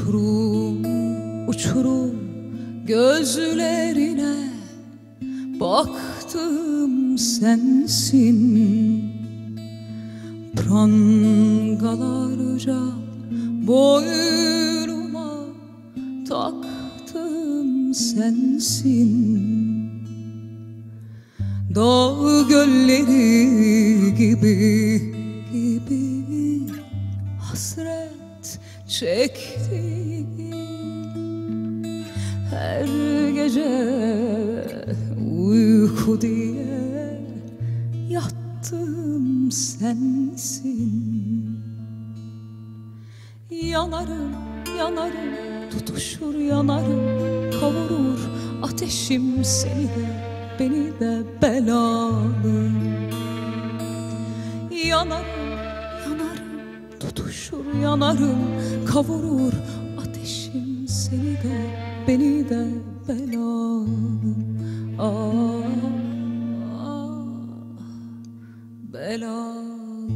Uçurum uçurum gözlerine baktım sensin. Prangalarca boynuma taktım sensin. Dağ gölleri gibi hasret çektim. Her gece uyku diye yattım sensin. Yanarım yanarım tutuşur yanarım, kavurur ateşim seni de beni de belalı. Yanarım yanarım tutuşur yanarım, kavurur ateşim seni de beni de belalı. Ah, ah, belalı.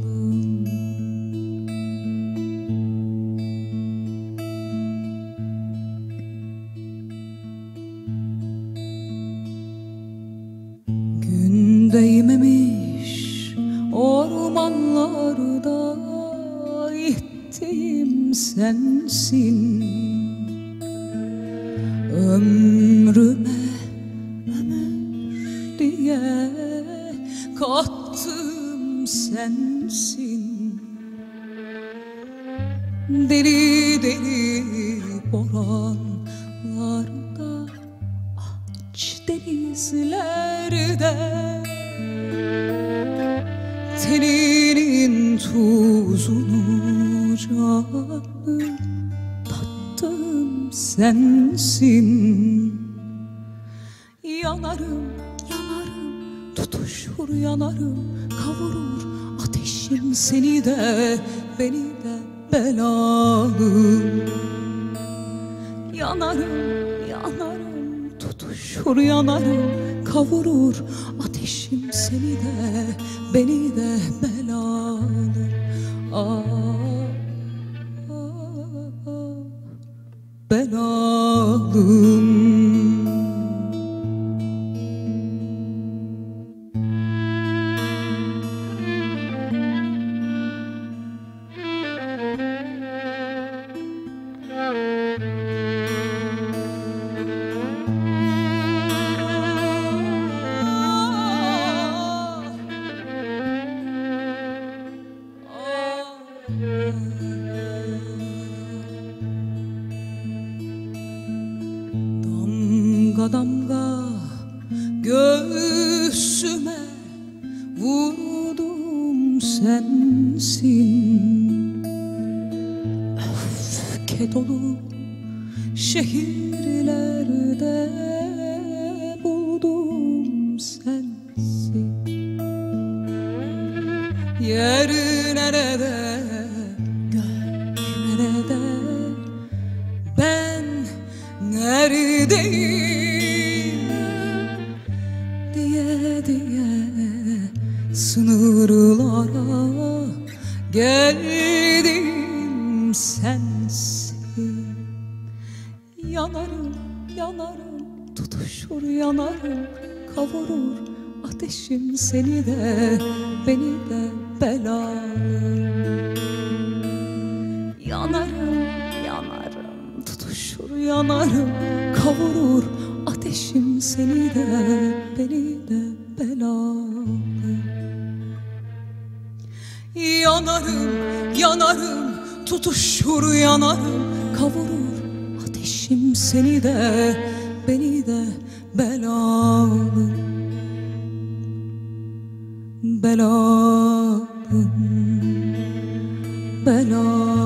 Gün değmemiş ormanlarda gittiğim sensin. Ömrüme ömür diye kattım sensin. Deli deli boranlarda, aç denizlerde, teninin tuzunu canım tattım sensin. Yanarım yanarım tutuşur yanarım, kavurur ateşim seni de beni de belalı. Yanarım yanarım tutuşur yanarım, kavurur ateşim seni de beni de belalı. Ah, ah, belalım. Damga damga göğsüme vurdum sensin. Öfke dolu şehirlerde buldum sensin. Yer nerede, gök nerede, ben neredeyim diye diye sınırlara geldim sensin. Yanarım yanarım tutuşur yanarım, kavurur ateşim seni de beni de belalı. Yanarım yanarım tutuşur yanarım, kavurur ateşim seni de beni de belalı. Yanarım yanarım tutuşur yanarım, kavurur ateşim seni de beni de belalı. Belalım, belalım.